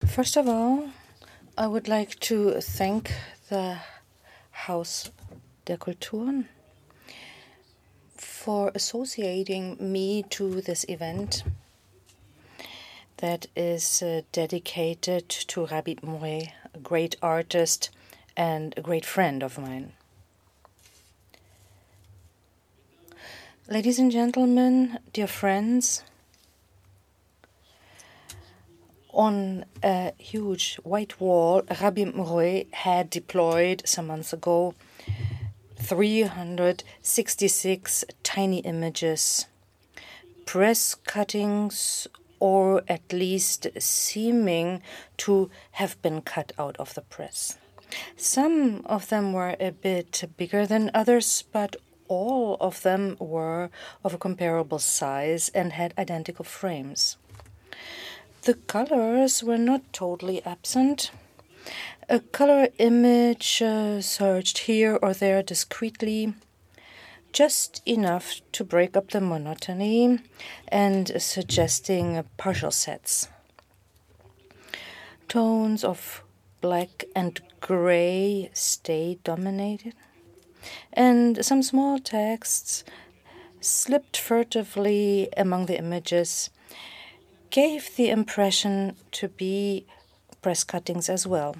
First of all, I would like to thank the Haus der Kulturen for associating me to this event that is dedicated to Rabih Mouret, a great artist and a great friend of mine. Ladies and gentlemen, dear friends, on a huge white wall, Rabih Mouret had deployed some months ago 366 tiny images, press cuttings, or at least seeming to have been cut out of the press. Some of them were a bit bigger than others, but all of them were of a comparable size and had identical frames. The colors were not totally absent. A color image searched here or there discreetly, just enough to break up the monotony and suggesting partial sets. Tones of black and gray stayed dominated, and some small texts slipped furtively among the images, gave the impression to be press cuttings as well.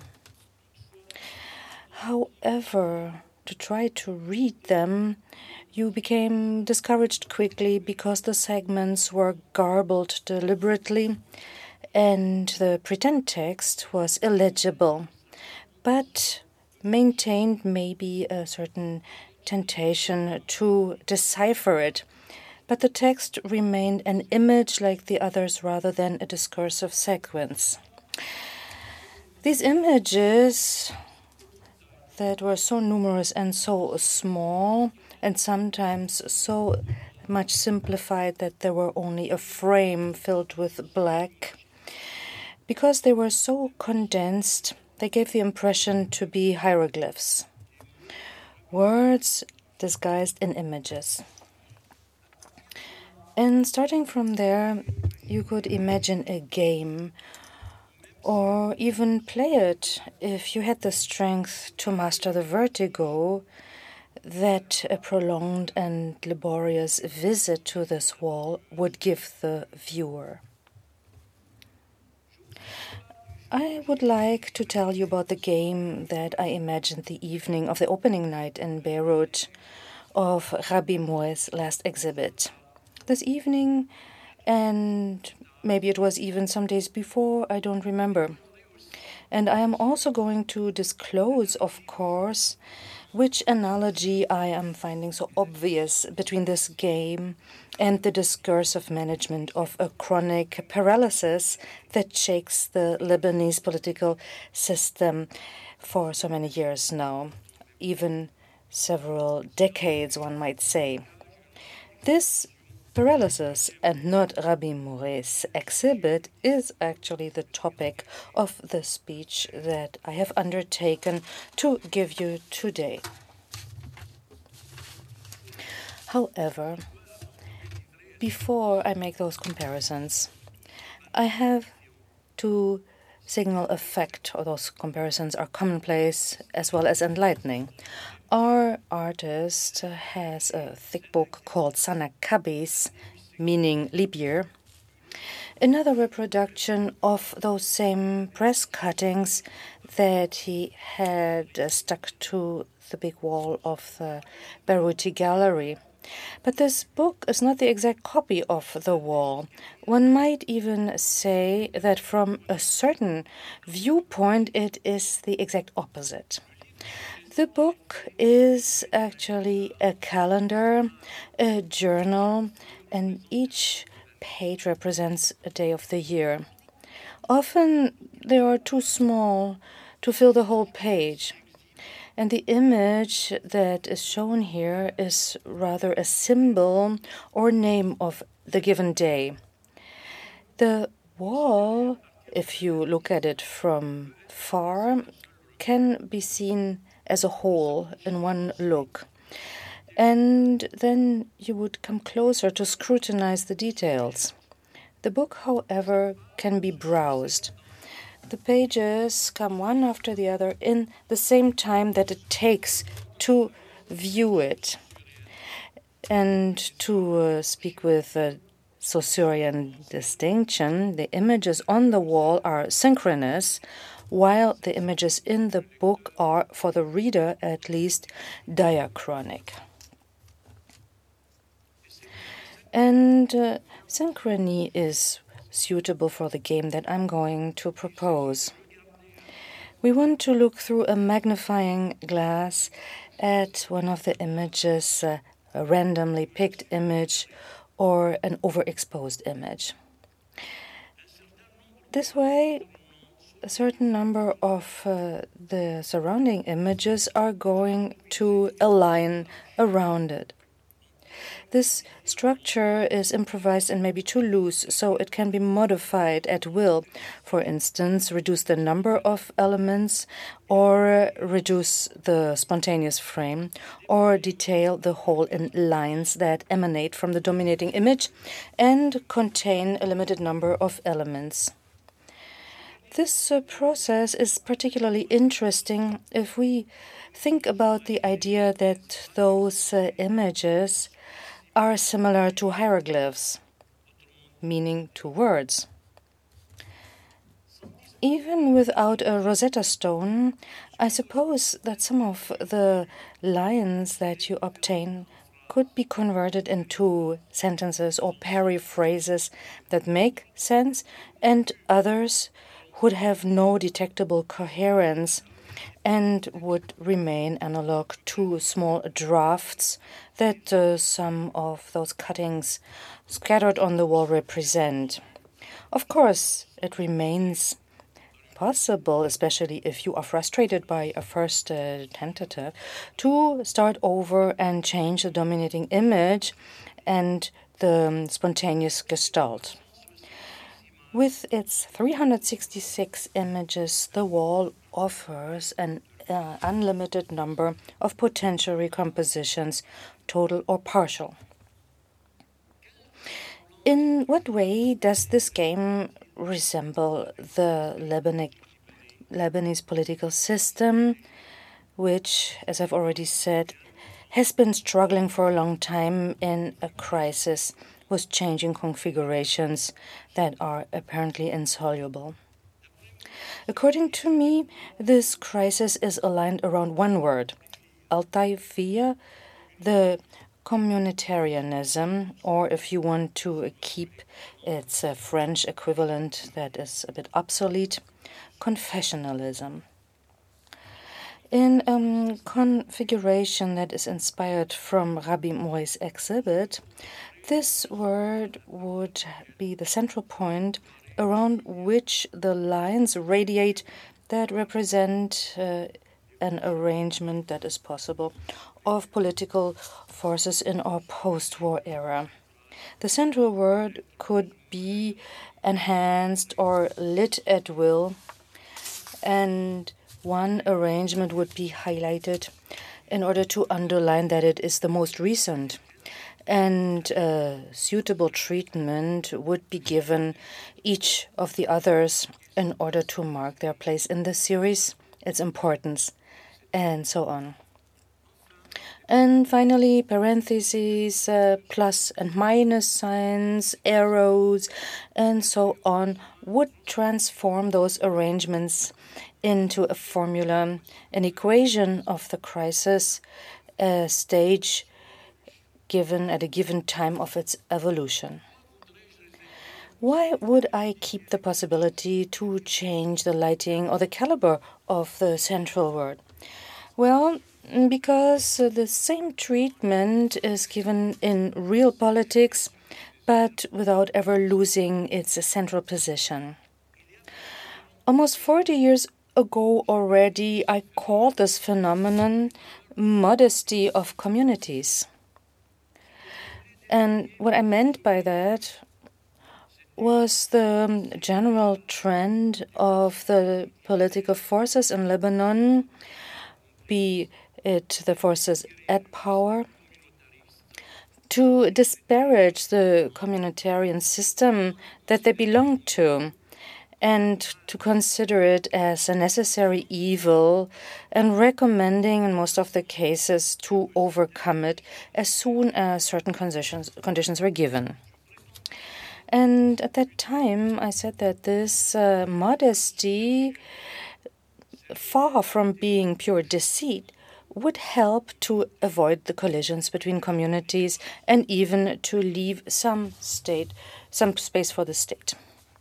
However, to try to read them, you became discouraged quickly because the segments were garbled deliberately and the pretend text was illegible, but maintained maybe a certain temptation to decipher it. But the text remained an image like the others rather than a discursive sequence. These images that were so numerous and so small, and sometimes so much simplified that there were only a frame filled with black, because they were so condensed, they gave the impression to be hieroglyphs, words disguised in images. And starting from there, you could imagine a game or even play it if you had the strength to master the vertigo that a prolonged and laborious visit to this wall would give the viewer. I would like to tell you about the game that I imagined the evening of the opening night in Beirut of Rabih Mouret's last exhibit. This evening, and maybe it was even some days before, I don't remember. And I am also going to disclose, of course, which analogy I am finding so obvious between this game and the discursive management of a chronic paralysis that shakes the Lebanese political system for so many years now, even several decades, one might say. This paralysis, and not Rabih Mouret's exhibit, is actually the topic of the speech that I have undertaken to give you today. However, before I make those comparisons, I have to signal a fact, or those comparisons are commonplace as well as enlightening. Our artist has a thick book called Sana Kabis, meaning leap year. Another reproduction of those same press cuttings that he had stuck to the big wall of the Beiruti Gallery. But this book is not the exact copy of the wall. One might even say that from a certain viewpoint, it is the exact opposite. The book is actually a calendar, a journal, and each page represents a day of the year. Often they are too small to fill the whole page. And the image that is shown here is rather a symbol or name of the given day. The wall, if you look at it from far, can be seen as a whole in one look. And then you would come closer to scrutinize the details. The book, however, can be browsed. The pages come one after the other in the same time that it takes to view it. And to speak with Saussurean distinction, the images on the wall are synchronous, while the images in the book are, for the reader at least, diachronic. And synchrony is suitable for the game that I'm going to propose. We want to look through a magnifying glass at one of the images, a randomly picked image or an overexposed image. This way, a certain number of the surrounding images are going to align around it. This structure is improvised and maybe too loose, so it can be modified at will. For instance, reduce the number of elements, or reduce the spontaneous frame, or detail the whole in lines that emanate from the dominating image and contain a limited number of elements. This process is particularly interesting if we think about the idea that those images are similar to hieroglyphs, meaning to words. Even without a Rosetta Stone, I suppose that some of the lines that you obtain could be converted into sentences or periphrases that make sense, and others would have no detectable coherence and would remain analog to small drafts that some of those cuttings scattered on the wall represent. Of course, it remains possible, especially if you are frustrated by a first tentative, to start over and change the dominating image and the spontaneous gestalt. With its 366 images, the wall offers an unlimited number of potential recompositions, total or partial. In what way does this game resemble the Lebanese political system, which, as I've already said, has been struggling for a long time in a crisis with changing configurations that are apparently insoluble? According to me, this crisis is aligned around one word, Altaïfia, the communitarianism, or if you want to keep its French equivalent that is a bit obsolete, confessionalism. In a configuration that is inspired from Rabbi Moi's exhibit, this word would be the central point around which the lines radiate that represent an arrangement that is possible of political forces in our post-war era. The central word could be enhanced or lit at will, and one arrangement would be highlighted in order to underline that it is the most recent. And suitable treatment would be given each of the others in order to mark their place in the series, its importance, and so on. And finally, parentheses, plus and minus signs, arrows, and so on would transform those arrangements into a formula, an equation of the crisis, a stage given at a given time of its evolution. Why would I keep the possibility to change the lighting or the caliber of the central word? Well, because the same treatment is given in real politics, but without ever losing its central position. Almost 40 years ago already, I called this phenomenon modesty of communities. And what I meant by that was the general trend of the political forces in Lebanon, be it the forces at power, to disparage the communitarian system that they belong to and to consider it as a necessary evil and recommending in most of the cases to overcome it as soon as certain conditions were given. And at that time, I said that this modesty, far from being pure deceit, would help to avoid the collisions between communities and even to leave some space for the state.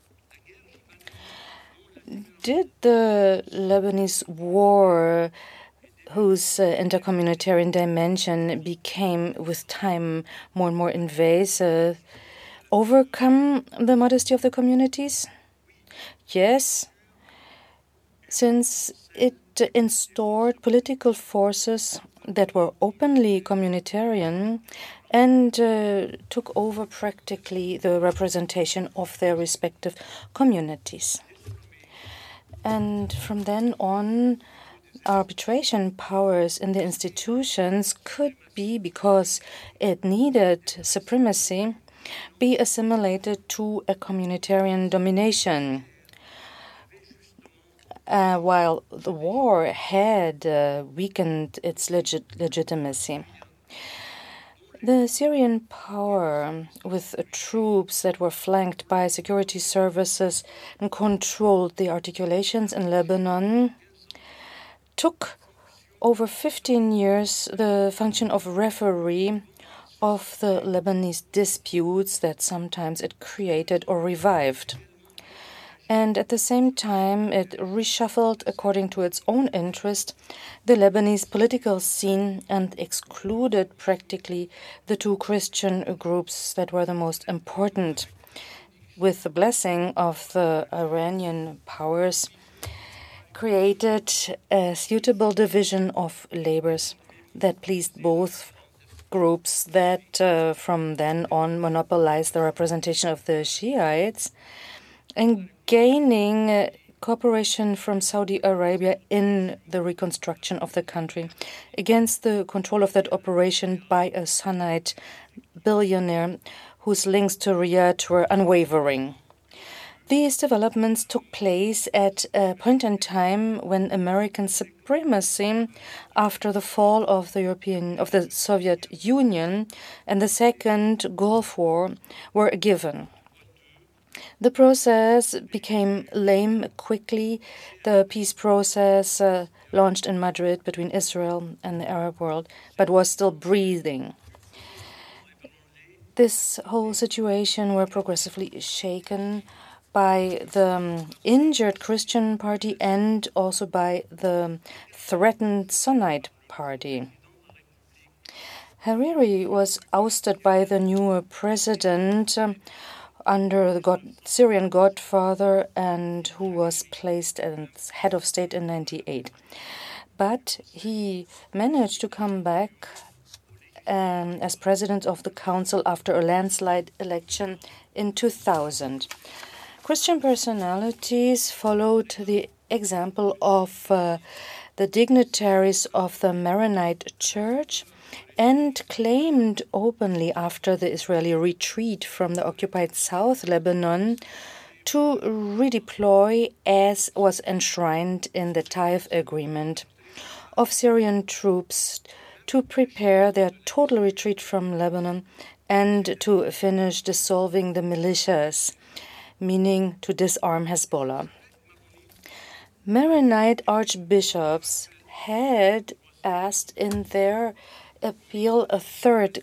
Did the Lebanese war, whose intercommunitarian dimension became with time more and more invasive, overcome the modesty of the communities? Yes, since it instaured political forces that were openly communitarian and took over practically the representation of their respective communities. And from then on, arbitration powers in the institutions could be, because it needed supremacy, be assimilated to a communitarian domination. While the war had weakened its legitimacy. The Syrian power, with troops that were flanked by security services and controlled the articulations in Lebanon, took over 15 years the function of referee of the Lebanese disputes that sometimes it created or revived. And at the same time, it reshuffled, according to its own interest, the Lebanese political scene and excluded practically the two Christian groups that were the most important. With the blessing of the Iranian powers, created a suitable division of labors that pleased both groups that from then on monopolized the representation of the Shiites, and gaining cooperation from Saudi Arabia in the reconstruction of the country against the control of that operation by a Sunnite billionaire whose links to Riyadh were unwavering. These developments took place at a point in time when American supremacy, after the fall of the Soviet Union and the Second Gulf War, were a given. The process became lame quickly. The peace process launched in Madrid between Israel and the Arab world, but was still breathing. This whole situation was progressively shaken by the injured Christian party and also by the threatened Sunnite party. Hariri was ousted by the new president under the Syrian godfather, and who was placed as head of state in 1998. But he managed to come back as president of the council after a landslide election in 2000. Christian personalities followed the example of the dignitaries of the Maronite Church and claimed openly after the Israeli retreat from the occupied South Lebanon to redeploy, as was enshrined in the Taif Agreement, of Syrian troops to prepare their total retreat from Lebanon and to finish dissolving the militias, meaning to disarm Hezbollah. Maronite archbishops had asked in their appeal a third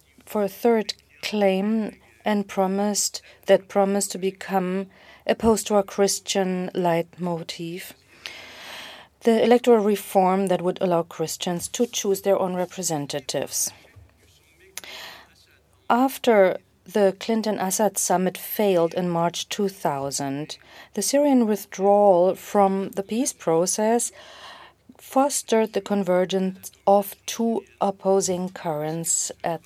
claim and promised to become a post-war Christian leitmotif, the electoral reform that would allow Christians to choose their own representatives. After the Clinton-Assad summit failed in March 2000, the Syrian withdrawal from the peace process fostered the convergence of two opposing currents at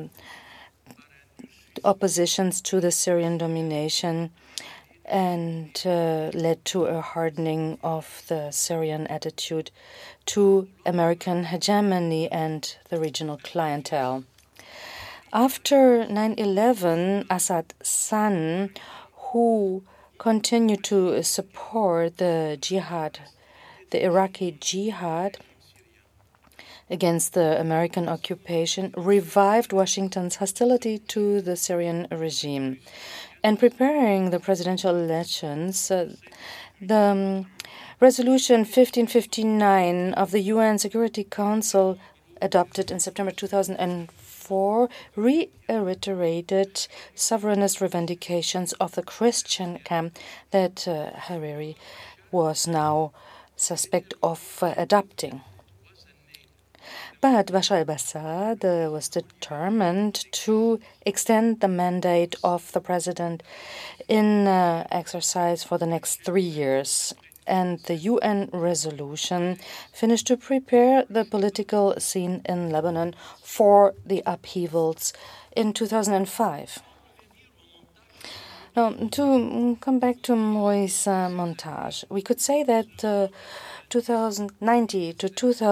oppositions to the Syrian domination and led to a hardening of the Syrian attitude to American hegemony and the regional clientele. After 9/11, Assad's son, who continue to support the jihad, the Iraqi jihad against the American occupation, revived Washington's hostility to the Syrian regime. And preparing the presidential elections, the Resolution 1559 of the UN Security Council, adopted in September 2004, reiterated sovereignist revendications of the Christian camp that Hariri was now suspect of adopting. But Bashar al-Assad was determined to extend the mandate of the president in exercise for the next 3 years. And the UN resolution finished to prepare the political scene in Lebanon for the upheavals in 2005. Now, to come back to Maurice Montage, we could say that 1990 to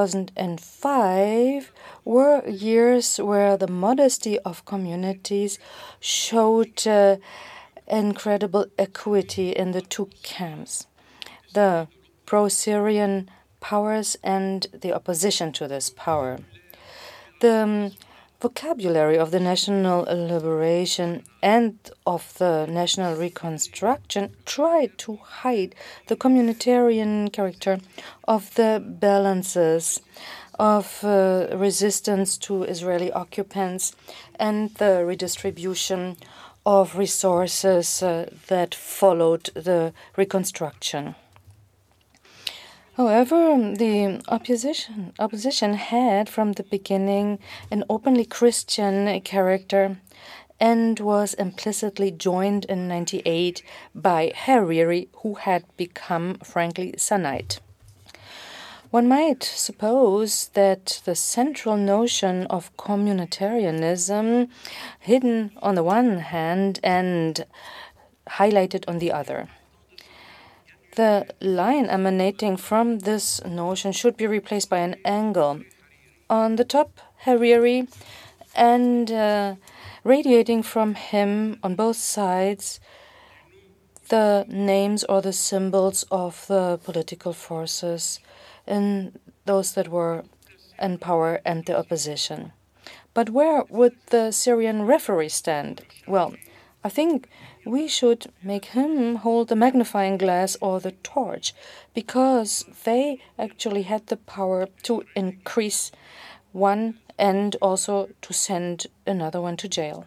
2005 were years where the modesty of communities showed incredible equity in the two camps, the pro-Syrian powers and the opposition to this power. The vocabulary of the national liberation and of the national reconstruction tried to hide the communitarian character of the balances of resistance to Israeli occupants and the redistribution of resources that followed the reconstruction. However, the opposition had from the beginning an openly Christian character and was implicitly joined in 1998 by Hariri, who had become frankly Sunnite. One might suppose that the central notion of communitarianism, hidden on the one hand and highlighted on the other. The line emanating from this notion should be replaced by an angle. On the top, Hariri, and radiating from him on both sides, the names or the symbols of the political forces and those that were in power and the opposition. But where would the Syrian referee stand? Well, I think we should make him hold the magnifying glass or the torch, because they actually had the power to increase one and also to send another one to jail.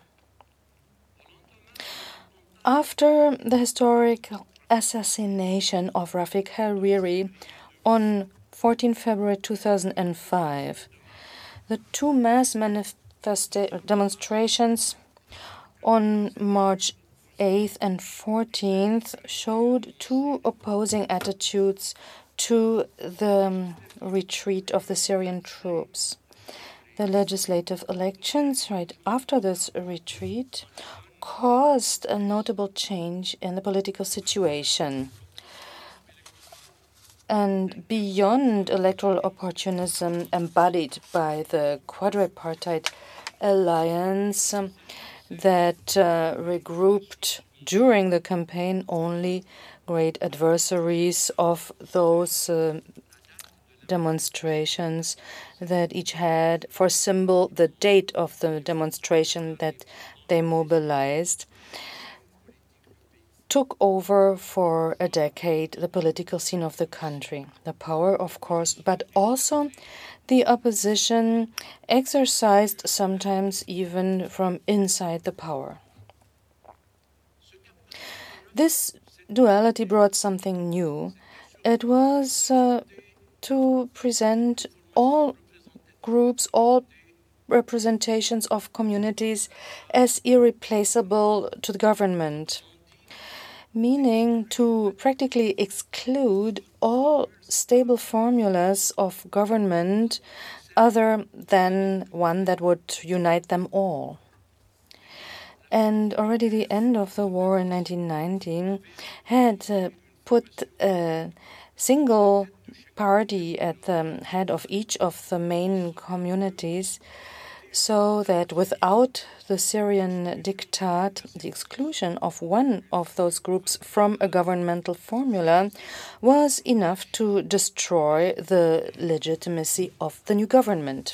After the historic assassination of Rafik Hariri on 14 February 2005, the two mass demonstrations on March 8th and 14th showed two opposing attitudes to the retreat of the Syrian troops. The legislative elections right after this retreat caused a notable change in the political situation. And beyond electoral opportunism embodied by the quadripartite alliance that regrouped during the campaign only great adversaries of those demonstrations that each had for symbol the date of the demonstration that they mobilized, took over for a decade the political scene of the country. The power, of course, but also the opposition exercised sometimes even from inside the power. This duality brought something new. It was to present all groups, all representations of communities as irreplaceable to the government, meaning to practically exclude all stable formulas of government other than one that would unite them all. And already the end of the war in 1919 had put a single party at the head of each of the main communities, so that without the Syrian diktat, the exclusion of one of those groups from a governmental formula was enough to destroy the legitimacy of the new government.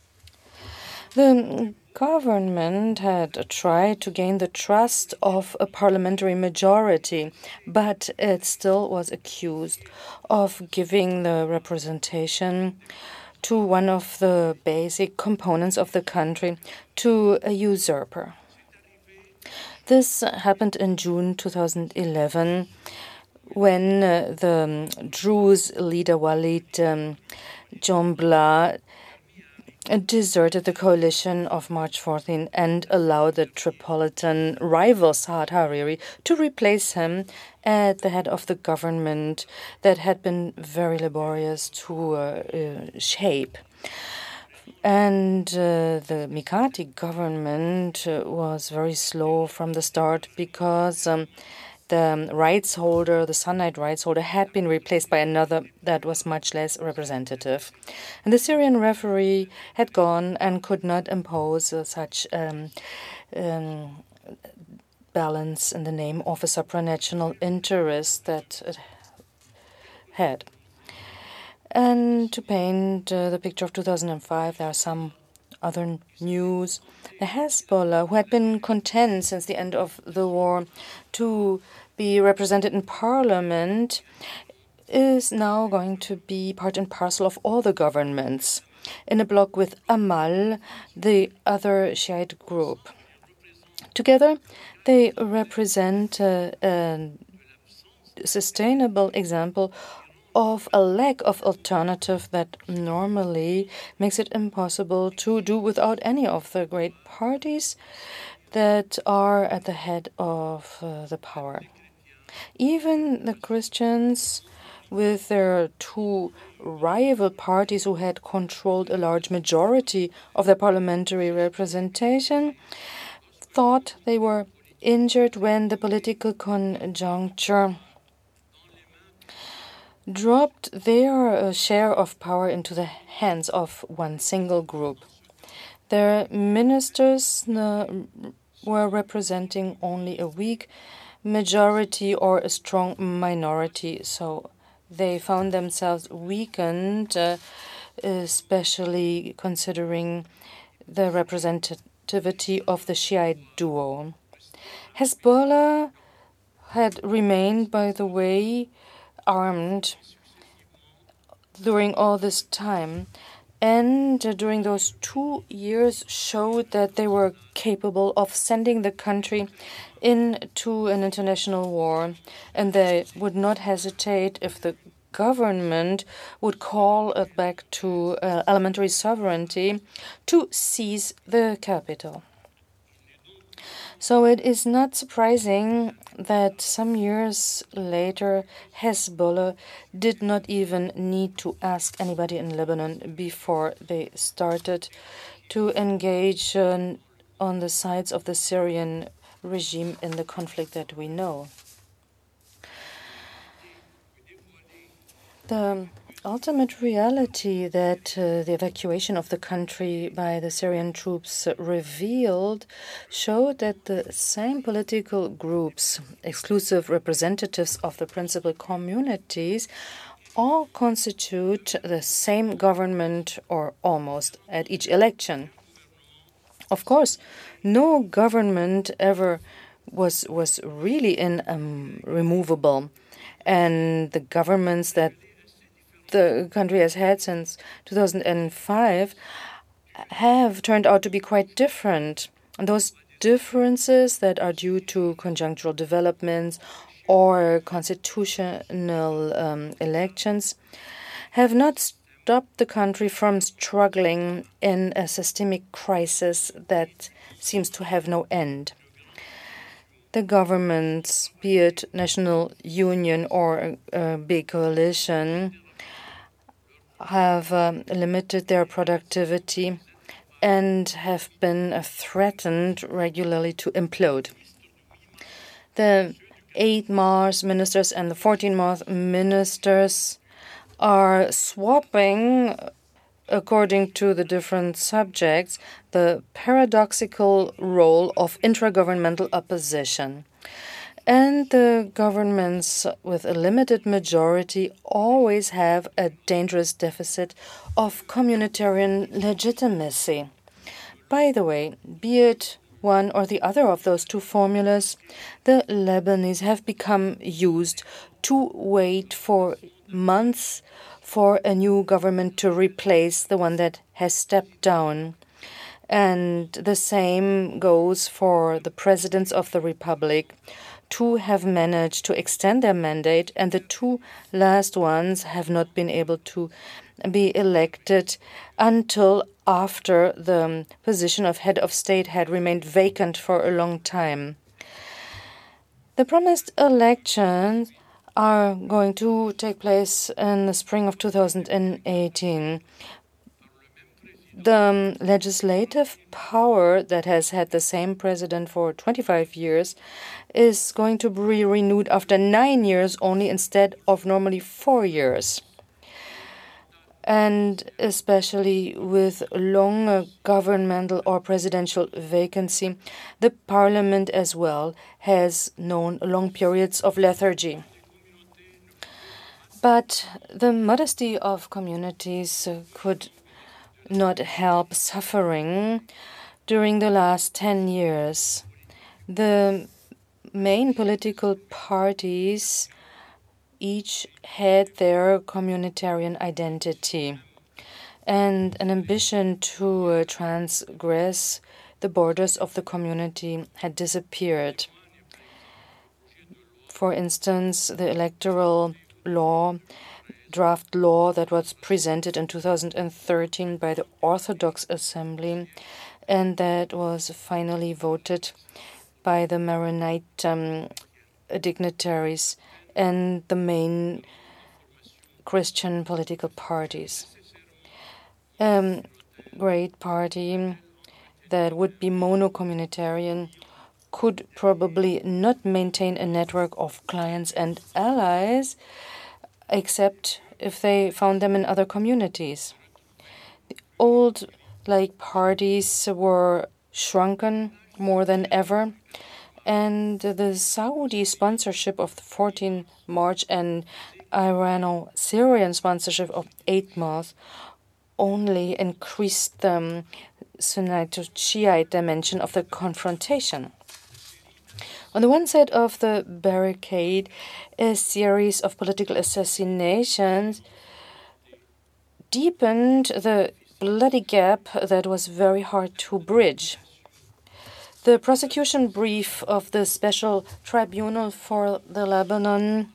The government had tried to gain the trust of a parliamentary majority, but it still was accused of giving the representation to one of the basic components of the country to a usurper. This happened in June 2011 when the Druze leader Walid Jumbla deserted the coalition of March 14 and allowed the Tripolitan rival Saad Hariri to replace him at the head of the government that had been very laborious to shape. And the Mikati government was very slow from the start because the rights holder, the Sunnite rights holder, had been replaced by another that was much less representative. And the Syrian referee had gone and could not impose such balance in the name of a supranational interest that it had. And to paint the picture of 2005, there are some other news. The Hezbollah, who had been content since the end of the war to be represented in parliament, is now going to be part and parcel of all the governments in a bloc with Amal, the other Shiite group. Together, they represent a sustainable example of a lack of alternative that normally makes it impossible to do without any of the great parties that are at the head of the power. Even the Christians, with their two rival parties who had controlled a large majority of the parliamentary representation, thought they were injured when the political conjuncture dropped their share of power into the hands of one single group. Their ministers were representing only a weak majority or a strong minority, so they found themselves weakened, especially considering the representativity of the Shiite duo. Hezbollah had remained, by the way, armed during all this time, and during those 2 years showed that they were capable of sending the country into an international war, and they would not hesitate if the government would call it back to elementary sovereignty to seize the capital. So it is not surprising that some years later, Hezbollah did not even need to ask anybody in Lebanon before they started to engage on the sides of the Syrian regime in the conflict that we know. The ultimate reality that the evacuation of the country by the Syrian troops revealed showed that the same political groups, exclusive representatives of the principal communities, all constitute the same government or almost at each election. Of course, no government ever was really removable, and the governments that the country has had since 2005 have turned out to be quite different. And those differences that are due to conjunctural developments or constitutional elections have not stopped the country from struggling in a systemic crisis that seems to have no end. The governments, be it national union or a big coalition, have limited their productivity and have been threatened regularly to implode. The 8 Mars ministers and the 14 Mars ministers are swapping according to the different subjects, the paradoxical role of intragovernmental opposition. And the governments with a limited majority always have a dangerous deficit of communitarian legitimacy. By the way, be it one or the other of those two formulas, the Lebanese have become used to wait for months for a new government to replace the one that has stepped down. And the same goes for the presidents of the republic. Two have managed to extend their mandate, and the two last ones have not been able to be elected until after the position of head of state had remained vacant for a long time. The promised elections are going to take place in the spring of 2018. The legislative power that has had the same president for 25 years is going to be renewed after 9 years only instead of normally 4 years. And especially with long governmental or presidential vacancy, the parliament as well has known long periods of lethargy. But the modesty of communities could not help suffering during the last 10 years. The main political parties each had their communitarian identity and an ambition to transgress the borders of the community had disappeared. For instance, the electoral law, draft law that was presented in 2013 by the Orthodox Assembly and that was finally voted by the Maronite dignitaries and the main Christian political parties. Great party that would be mono-communitarian could probably not maintain a network of clients and allies except if they found them in other communities. The old parties were shrunken more than ever, and the Saudi sponsorship of the 14th March and Irano-Syrian sponsorship of 8th March only increased the Sunnite-Shiite dimension of the confrontation. On the one side of the barricade, a series of political assassinations deepened the bloody gap that was very hard to bridge. The prosecution brief of the Special Tribunal for the Lebanon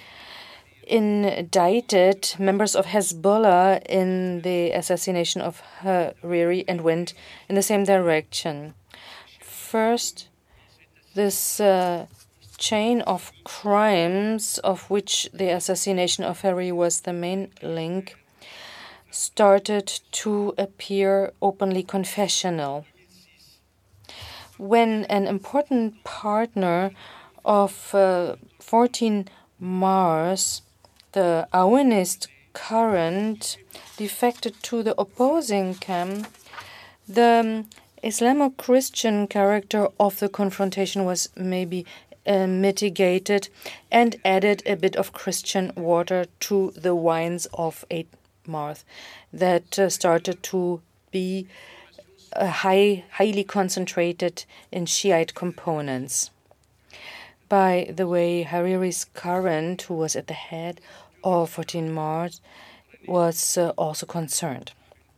indicted members of Hezbollah in the assassination of Hariri and went in the same direction. First, this chain of crimes, of which the assassination of Hariri was the main link, started to appear openly confessional. When an important partner of 14 Mars, the Aounist current, defected to the opposing camp, the Islamo-Christian character of the confrontation was maybe mitigated and added a bit of Christian water to the wines of 8 March that started to be highly concentrated in Shiite components. By the way, Hariri's current, who was at the head of 14 March, was also concerned.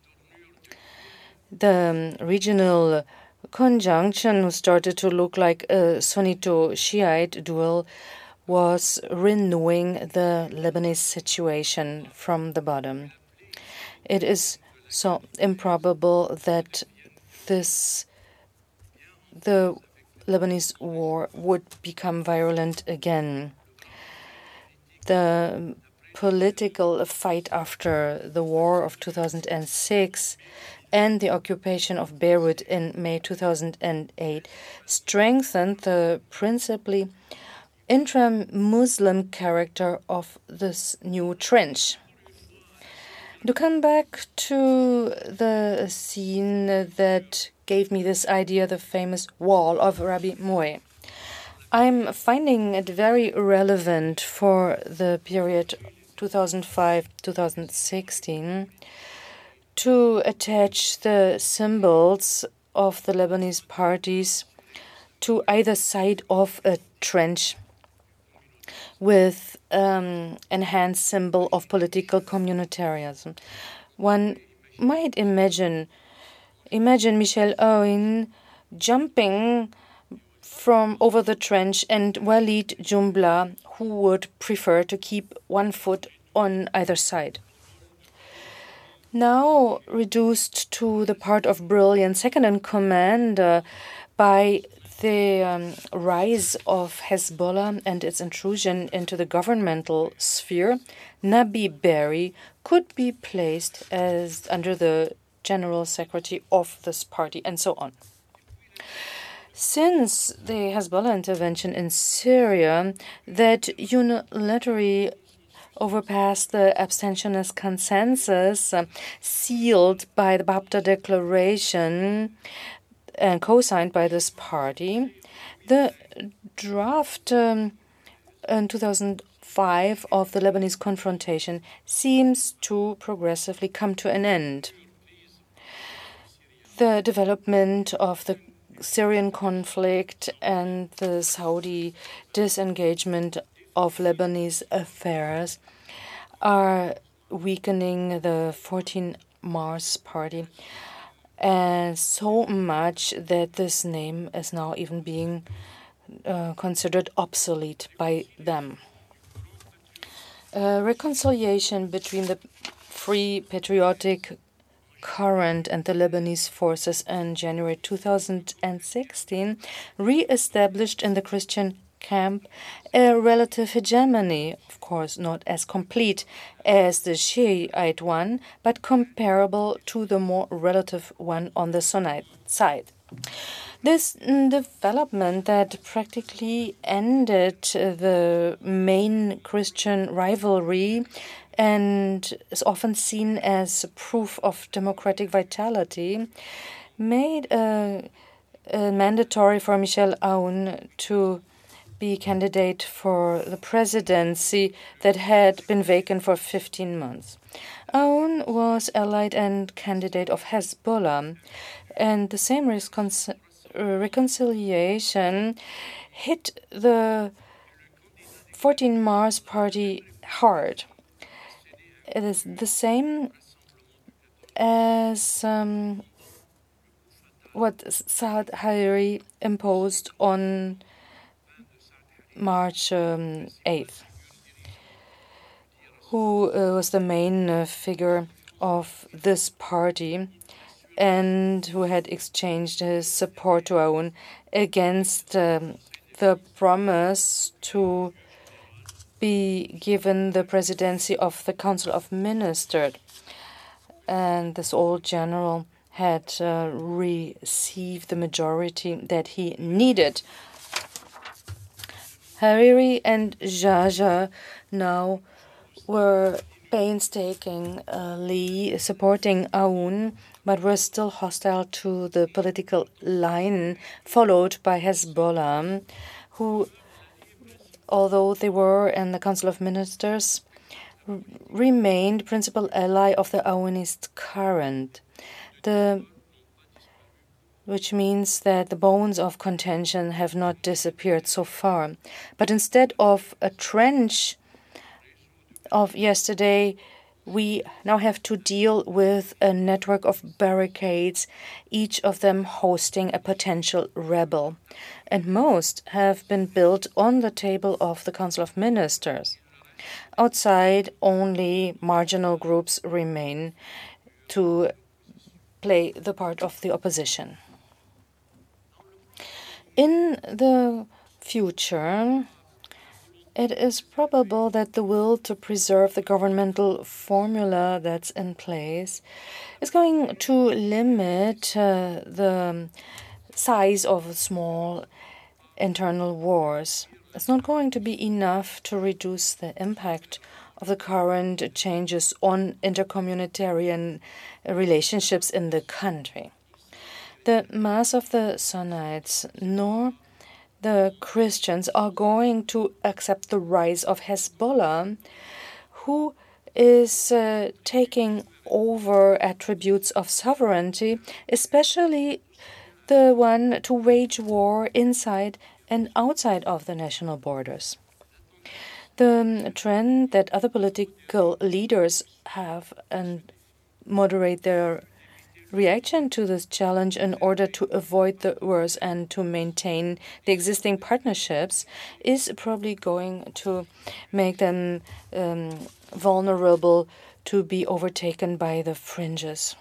The regional conjunction, who started to look like a Sunnito-Shiite duel, was renewing the Lebanese situation from the bottom. It is so improbable that the Lebanese war would become violent again. The political fight after the war of 2006 and the occupation of Beirut in May 2008 strengthened the principally intra-Muslim character of this new trench. To come back to the scene that gave me this idea, the famous wall of Rabbi Moe, I'm finding it very relevant for the period 2005-2016 to attach the symbols of the Lebanese parties to either side of a trench with enhanced symbol of political communitarianism. One might imagine Michel Aoun jumping from over the trench and Walid Jumbla, who would prefer to keep one foot on either side. Now reduced to the part of brilliant second in command by the rise of Hezbollah and its intrusion into the governmental sphere, Nabi Berri could be placed as under the general secretary of this party, and so on. Since the Hezbollah intervention in Syria, that unilaterally overpassed the abstentionist consensus sealed by the Babda Declaration and co-signed by this party, the draft in 2005 of the Lebanese confrontation seems to progressively come to an end. The development of the Syrian conflict and the Saudi disengagement of Lebanese affairs are weakening the 14 Mars party so much that this name is now even being considered obsolete by them. Reconciliation between the Free Patriotic Current and the Lebanese forces in January 2016 re-established in the Christian camp a relative hegemony, of course not as complete as the Shiite one, but comparable to the more relative one on the Sunnite side. This development that practically ended the main Christian rivalry and is often seen as proof of democratic vitality made mandatory for Michel Aoun to be candidate for the presidency that had been vacant for 15 months. Aoun was allied and candidate of Hezbollah, and the same reconciliation hit the 14 Mars party hard. It is the same as what Saad Hariri imposed on March 8th, who was the main figure of this party and who had exchanged his support to Aoun against the promise to be given the presidency of the Council of Ministers. And this old general had received the majority that he needed. Hariri and Jaja now were painstakingly supporting Aoun, but were still hostile to the political line followed by Hezbollah, who, although they were in the Council of Ministers, remained principal ally of the Aounist current, which means that the bones of contention have not disappeared so far. But instead of a trench of yesterday, we now have to deal with a network of barricades, each of them hosting a potential rebel. And most have been built on the table of the Council of Ministers. Outside, only marginal groups remain to play the part of the opposition. In the future, it is probable that the will to preserve the governmental formula that's in place is going to limit the size of small internal wars. It's not going to be enough to reduce the impact of the current changes on intercommunitarian relationships in the country. The Mass of the Sunnites nor the Christians are going to accept the rise of Hezbollah, who is taking over attributes of sovereignty, especially the one to wage war inside and outside of the national borders. The trend that other political leaders have and moderate their reaction to this challenge in order to avoid the worst and to maintain the existing partnerships is probably going to make them vulnerable to be overtaken by the fringes.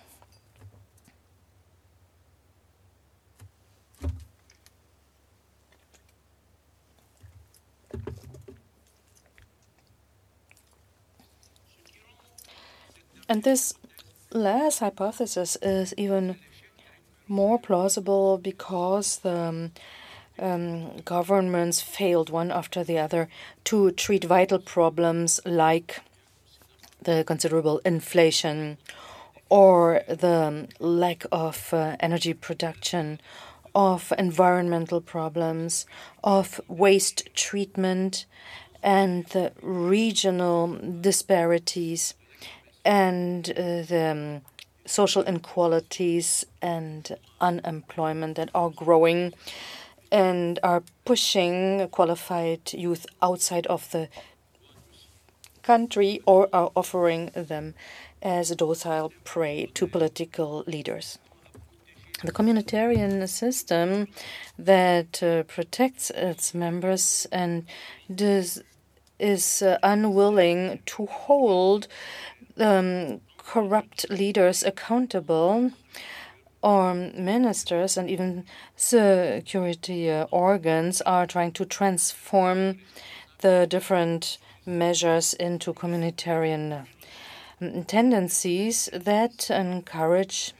And this last hypothesis is even more plausible because the governments failed one after the other to treat vital problems like the considerable inflation or the lack of energy production, of environmental problems, of waste treatment, and the regional disparities and the social inequalities and unemployment that are growing and are pushing qualified youth outside of the country or are offering them as a docile prey to political leaders. The communitarian system that protects its members and is unwilling to hold corrupt leaders accountable, or ministers and even security organs are trying to transform the different measures into communitarian tendencies that encourage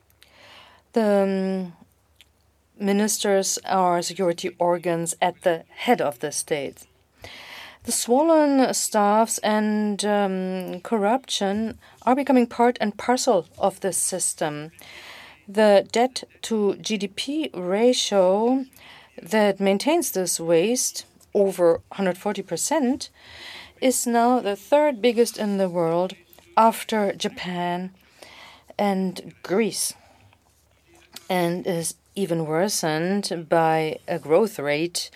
the ministers or security organs at the head of the state. The swollen staffs and corruption are becoming part and parcel of this system. The debt to GDP ratio that maintains this waste over 140% is now the third biggest in the world after Japan and Greece, and is even worsened by a growth rate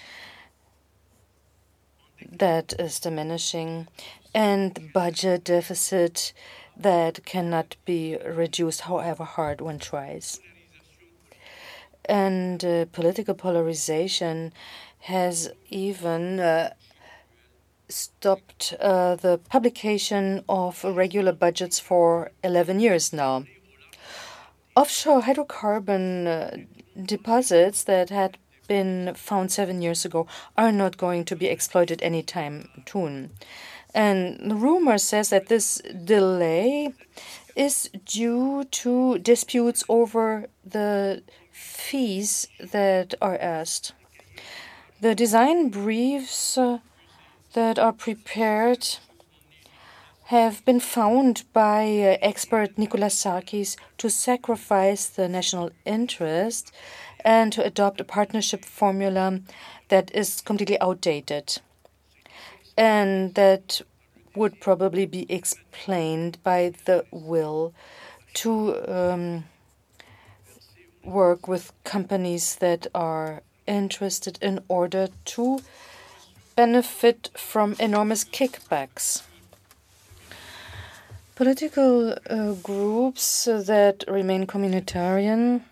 that is diminishing and budget deficit that cannot be reduced however hard one tries. And political polarization has even stopped the publication of regular budgets for 11 years now. Offshore hydrocarbon deposits that had been found 7 years ago are not going to be exploited anytime soon. And the rumor says that this delay is due to disputes over the fees that are asked. The design briefs that are prepared have been found by expert Nicolas Sarkis to sacrifice the national interest and to adopt a partnership formula that is completely outdated and that would probably be explained by the will to work with companies that are interested in order to benefit from enormous kickbacks. Political groups that remain communitarian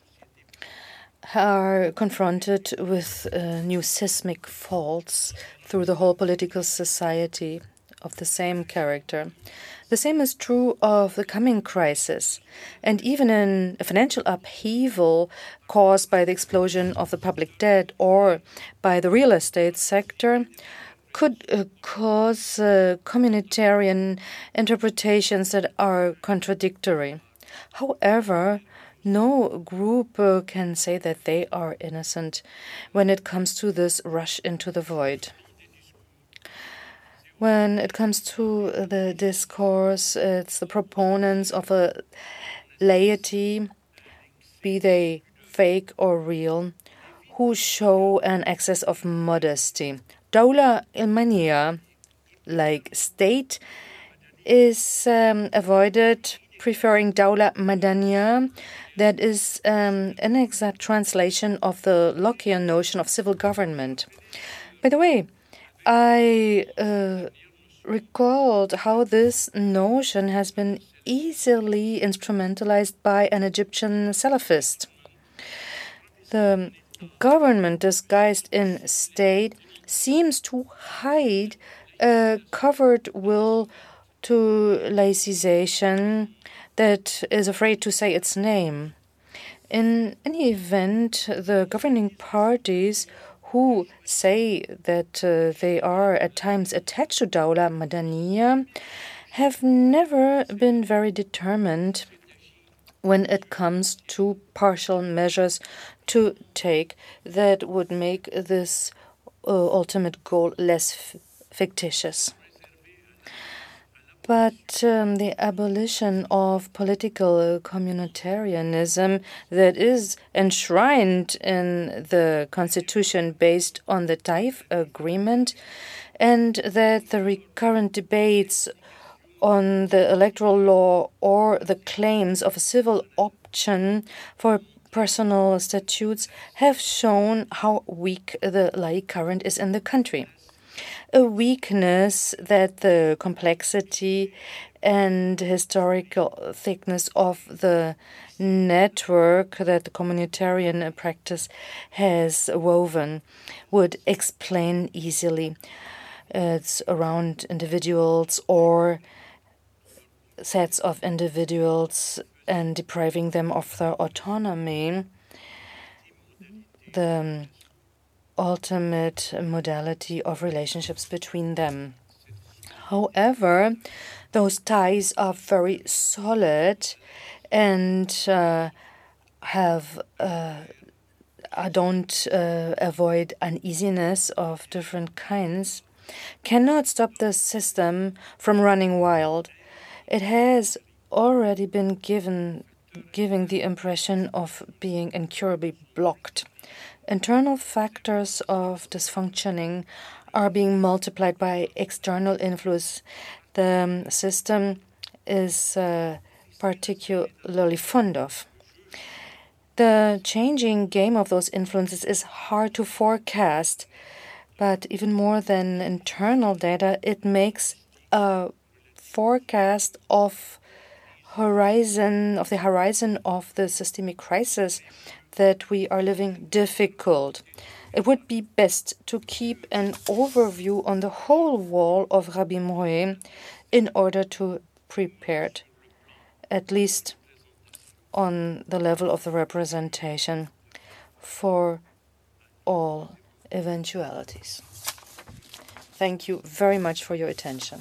are confronted with new seismic faults through the whole political society of the same character. The same is true of the coming crisis, and even in a financial upheaval caused by the explosion of the public debt or by the real estate sector could cause communitarian interpretations that are contradictory. However, no group can say that they are innocent when it comes to this rush into the void. When it comes to the discourse, it's the proponents of a laity, be they fake or real, who show an excess of modesty. Dawla Ilmania, like state, is avoided, preferring Dawla Madaniya, that is an exact translation of the Lockean notion of civil government. By the way, I recalled how this notion has been easily instrumentalized by an Egyptian Salafist. The government disguised in state seems to hide a covert will to laicization that is afraid to say its name. In any event, the governing parties who say that they are at times attached to Dawla Madaniya have never been very determined when it comes to partial measures to take that would make this ultimate goal less fictitious. But the abolition of political communitarianism that is enshrined in the constitution based on the Taif Agreement, and that the recurrent debates on the electoral law or the claims of a civil option for personal statutes have shown how weak the laic current is in the country. A weakness that the complexity and historical thickness of the network that the communitarian practice has woven would explain easily. It's around individuals or sets of individuals and depriving them of their autonomy. The ultimate modality of relationships between them. However, those ties are very solid and don't avoid uneasiness of different kinds, cannot stop the system from running wild. It has already been giving the impression of being incurably blocked. Internal factors of dysfunctioning are being multiplied by external influence. The system is particularly fond of. The changing game of those influences is hard to forecast, but even more than internal data, it makes a forecast of the horizon of the systemic crisis that we are living difficult. It would be best to keep an overview on the whole wall of Rabbi Moe in order to prepare it, at least on the level of the representation, for all eventualities. Thank you very much for your attention.